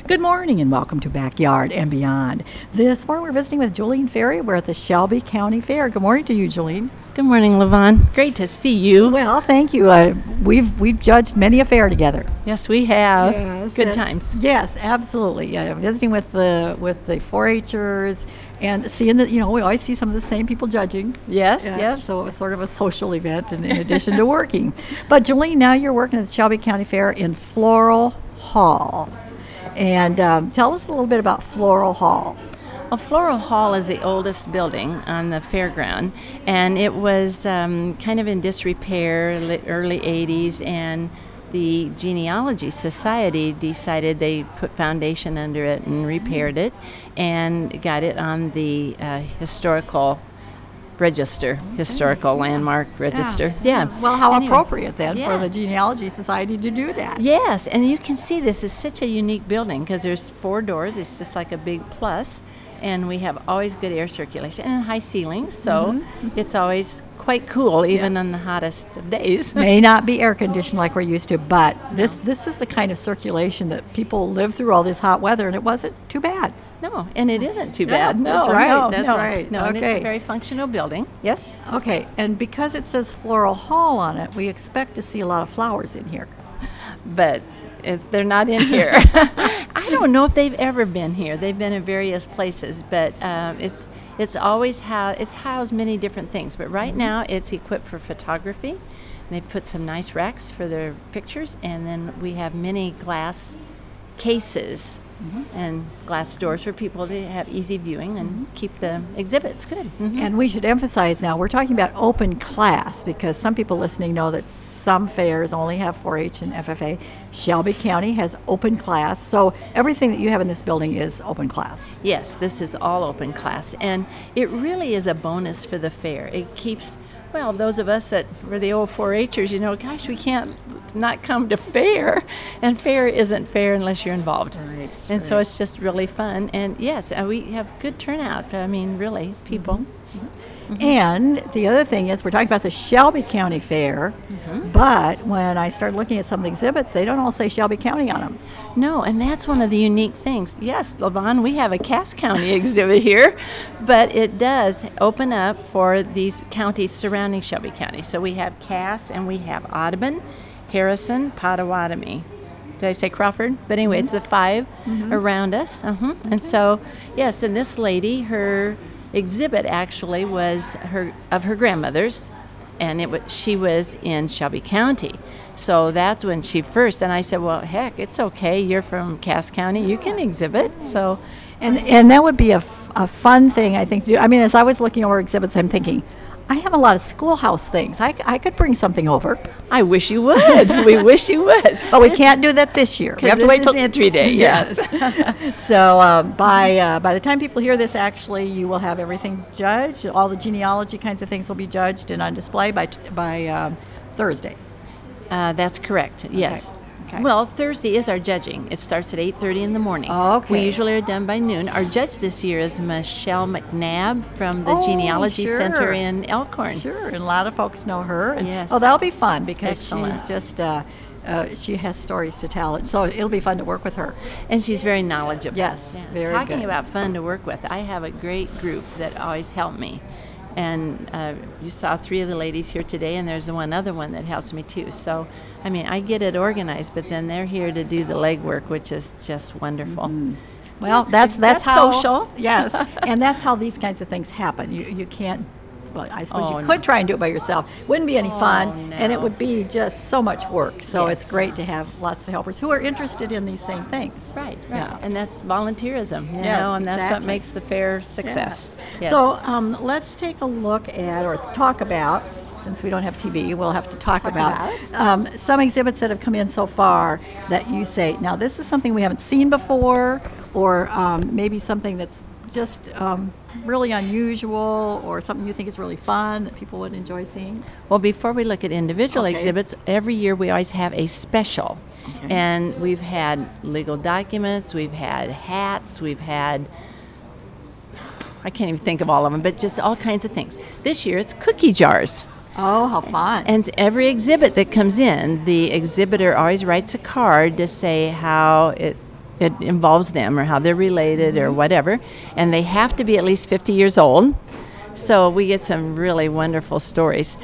Good morning and welcome to Backyard and Beyond. This morning we're visiting with Jolene Ferry. We're at the Shelby County Fair. Good morning to you, Jolene. Good morning, LaVon. Great to see you. Well, thank you. We've judged many a fair together. Yes, we have. Yes, Good times. Yes, absolutely. Visiting with the 4-H'ers and seeing that, we always see some of the same people judging. Yes, Yeah, yes. So it was sort of a social event in addition to working. But Jolene, now you're working at the Shelby County Fair in Floral Hall. And tell us a little bit about Floral Hall. Well, Floral Hall is the oldest building on the fairground, and it was kind of in disrepair, early 80s, and the Genealogy Society decided they put foundation under it and repaired it and got it on the historical landmark register. Yeah. Well, how Anyway, appropriate then yeah. for the Genealogy Society to do that. Yes, and you can see this is such a unique building because there's 4 doors. It's just like a big plus, and we have always good air circulation and high ceilings, so it's always quite cool even on the hottest of days. May not be air conditioned like we're used to, but this is the kind of circulation that people live through all this hot weather, and it wasn't too bad. No, and it isn't too Yeah, bad. No, that's right, no, that's no, right. No, and it's Okay. a very functional building. Yes. Okay, and because it says Floral Hall on it, we expect to see a lot of flowers in here. But they're not in here. I don't know if they've ever been here. They've been in various places, but it's always it's housed many different things. But right now, it's equipped for photography. They put some nice racks for their pictures, and then we have many glass cases and glass doors for people to have easy viewing and keep the exhibits good. And we should emphasize now, we're talking about open class because some people listening know that some fairs only have 4-H and FFA. Shelby County has open class, so everything that you have in this building is open class. Yes, this is all open class, and it really is a bonus for the fair. It keeps, well, those of us that were the old 4-H'ers, gosh, we can't not come to fair, and fair isn't fair unless you're involved. Right, And so it's just really fun, and yes, we have good turnout. I mean, really, people. And the other thing is, we're talking about the Shelby County Fair, but when I started looking at some of the exhibits, they don't all say Shelby County on them. No, and that's one of the unique things. Yes, LaVon, we have a Cass County exhibit here, but it does open up for these counties surrounding Shelby County. So we have Cass and we have Audubon, Harrison, Pottawatomie. Did I say Crawford? But anyway, it's the 5 around us. And so, yes, and this lady, her exhibit actually was of her grandmother's, and she was in Shelby County. So that's when she first, and I said, well, heck, it's okay. You're from Cass County. You can exhibit. So, And that would be a fun thing, I think, to do. I mean, as I was looking over exhibits, I'm thinking, I have a lot of schoolhouse things. I could bring something over. I wish you would. We wish you would. But we can't do that this year. We have to wait till entry day. Yes. So by the time people hear this, actually, you will have everything judged. All the genealogy kinds of things will be judged and on display by Thursday. That's correct. Yes. Okay. Well, Thursday is our judging. It starts at 8:30 in the morning. Okay. We usually are done by noon. Our judge this year is Michelle McNabb from the Oh, Genealogy sure. Center in Elkhorn. Sure, and a lot of folks know her. And, Yes. Oh, that'll be fun because Excellent. she's just she has stories to tell, and so it'll be fun to work with her. And she's very knowledgeable. Yes, very Talking good. about fun to work with, I have a great group that always help me. And you saw 3 of the ladies here today, and there's one other one that helps me too. So, I mean, I get it organized, but then they're here to do the legwork, which is just wonderful. Well, that's how social. Yes, and that's how these kinds of things happen. You can't. Well, I suppose Oh, you no. could try and do it by yourself. Wouldn't be any fun, no. and it would be just so much work. So Yes. it's great to have lots of helpers who are interested in these same things. Right. Yeah. And that's volunteerism, you Yes, know, and that's exactly. what makes the fair success. Yes. So let's take a look at or talk about. Since we don't have TV, we'll have to talk about some exhibits that have come in so far that you say, now this is something we haven't seen before, or maybe something that's just really unusual, or something you think is really fun that people would enjoy seeing. Well, before we look at individual Okay. exhibits, every year we always have a special. Okay. And we've had legal documents, we've had hats, we've had, I can't even think of all of them, but just all kinds of things. This year it's cookie jars. Oh, how fun. And every exhibit that comes in, the exhibitor always writes a card to say how it it involves them or how they're related or whatever. And they have to be at least 50 years old. So we get some really wonderful stories.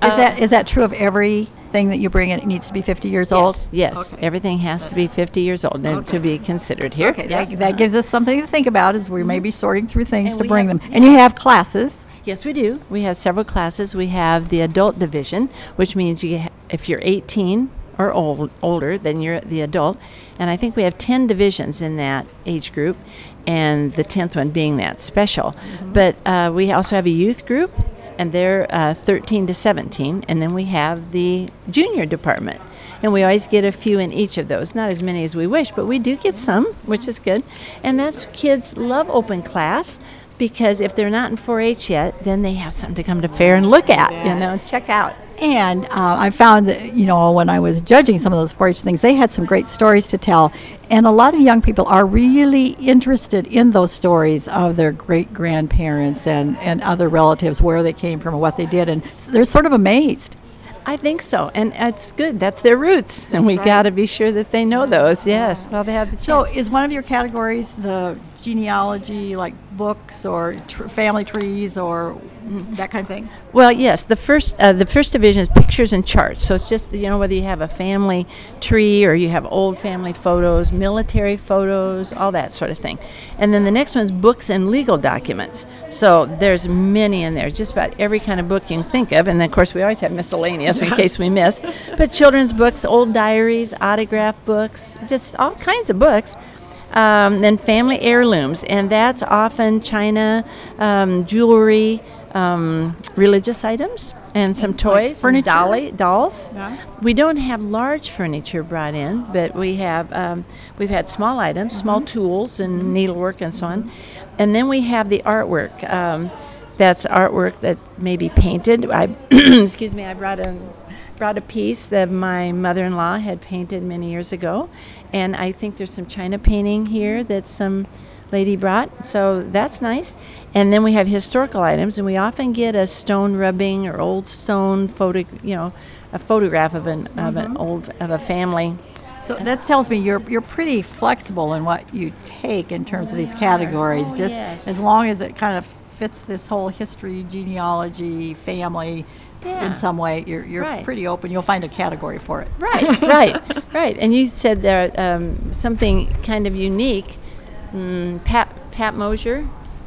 Is that true of everything that you bring in? It needs to be 50 years old? Yes. Okay. Everything has to be 50 years old to be considered here. Okay, Yes. that gives us something to think about as we may be sorting through things And to we bring have- them. And you have classes. Yes, we do. We have several classes. We have the adult division, which means if you're 18 or older, then you're the adult. And I think we have 10 divisions in that age group, and the 10th one being that special. But we also have a youth group, and they're 13 to 17. And then we have the junior department. And we always get a few in each of those. Not as many as we wish, but we do get some, which is good. And that's kids love open class, because if they're not in 4-H yet, then they have something to come to fair and look at, check out. And I found that, when I was judging some of those 4-H things, they had some great stories to tell. And a lot of young people are really interested in those stories of their great-grandparents and other relatives, where they came from and what they did. And they're sort of amazed. I think so. And it's good. That's their roots. And we got to be sure that they know those. Yes. Well, they have the chance. So is one of your categories the genealogy, like books or family trees or that kind of thing? Well, yes. The first division is pictures and charts. So it's just, whether you have a family tree or you have old family photos, military photos, all that sort of thing. And then the next one is books and legal documents. So there's many in there, just about every kind of book you can think of. And then, of course, we always have miscellaneous in case we miss. But children's books, old diaries, autograph books, just all kinds of books. Then family heirlooms, and that's often china, jewelry, religious items, and some toys, furniture? and dolls. Yeah. We don't have large furniture brought in, but we have we've had small items, small tools, and needlework, and so on. And then we have the artwork. That's artwork that may be painted. Excuse me. I brought a piece that my mother-in-law had painted many years ago, and I think there's some china painting here that some lady brought, so that's nice. And then we have historical items, and we often get a stone rubbing or old stone photo, a photograph of a family. So that tells me you're pretty flexible in what you take in terms of these categories, just yes. as long as it kind of fits this whole history, genealogy, family. Yeah. In some way, you're Right. pretty open. You'll find a category for it. Right. And you said there something kind of unique. Pat Mosier.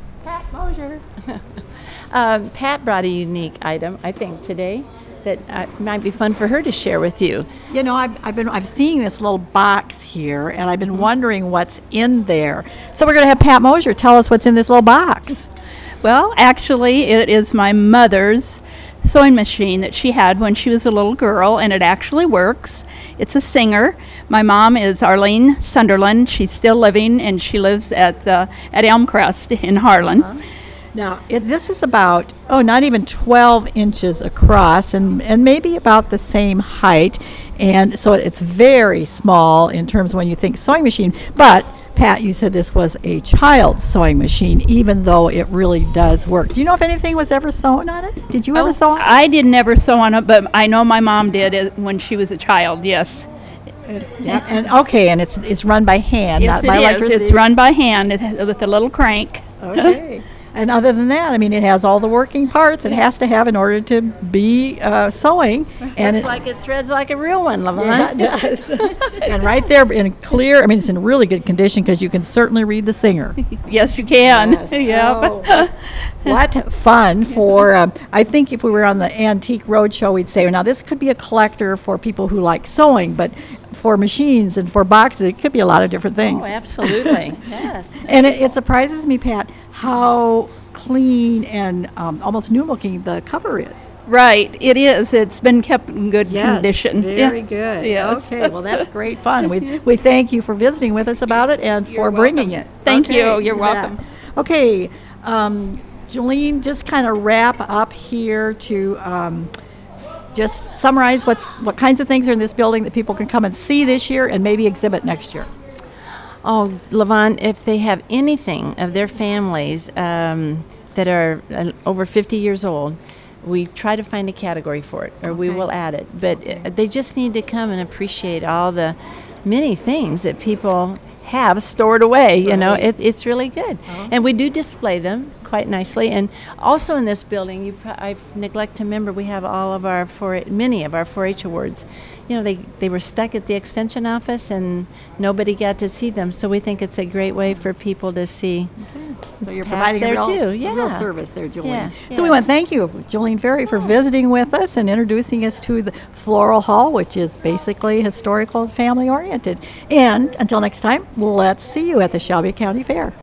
Pat brought a unique item, I think, today that might be fun for her to share with you. I've seen this little box here, and I've been wondering what's in there. So we're going to have Pat Mosier tell us what's in this little box. Well, actually, it is my mother's sewing machine that she had when she was a little girl, and it actually works. It's a Singer. My mom is Arlene Sunderland. She's still living, and she lives at Elmcrest in Harlan. Now, this is about, not even 12 inches across and maybe about the same height. And so it's very small in terms of when you think sewing machine. But, Pat, you said this was a child's sewing machine, even though it really does work. Do you know if anything was ever sewn on it? Did you ever sew on it? I did never sew on it, but I know my mom did when she was a child, yes. Yeah. And it's run by hand, Yes, not by it is. electricity. It's run by hand with a little crank. Okay. And other than that, it has all the working parts it has to have in order to be sewing. And Looks like it threads like a real one, Lavon. yeah, it does. And right there in clear, it's in really good condition because you can certainly read the Singer. Yes, you can. Yes. Yep. Oh, what fun for, I think if we were on the Antique Roadshow, we'd say, now this could be a collector for people who like sewing, but for machines and for boxes, it could be a lot of different things. Oh, absolutely. Yes. And it surprises me, Pat, how clean and almost new looking the cover is. Right, it is. It's been kept in good condition. Very Yeah. good. Yes. Okay, well, that's great fun. We thank you for visiting with us about it and for bringing it. Thank you. Okay, You're bet. welcome. Okay, Jolene, just kind of wrap up here to just summarize what kinds of things are in this building that people can come and see this year and maybe exhibit next year. Oh, Lavon, if they have anything of their families that are over 50 years old, we try to find a category for it, or we will add it. But they just need to come and appreciate all the many things that people have stored away. You know, it's really good. And we do display them quite nicely. And also in this building, I neglect to remember, we have all of our many of our 4-H awards. You know, they were stuck at the extension office and nobody got to see them. So we think it's a great way for people to see. So you're Pass providing there a real, too, yeah. a real service there, Julian. Yeah, So we yes. want to thank you, Julian Ferry, for visiting with us and introducing us to the Floral Hall, which is basically historical and family oriented. And until next time, let's see you at the Shelby County Fair.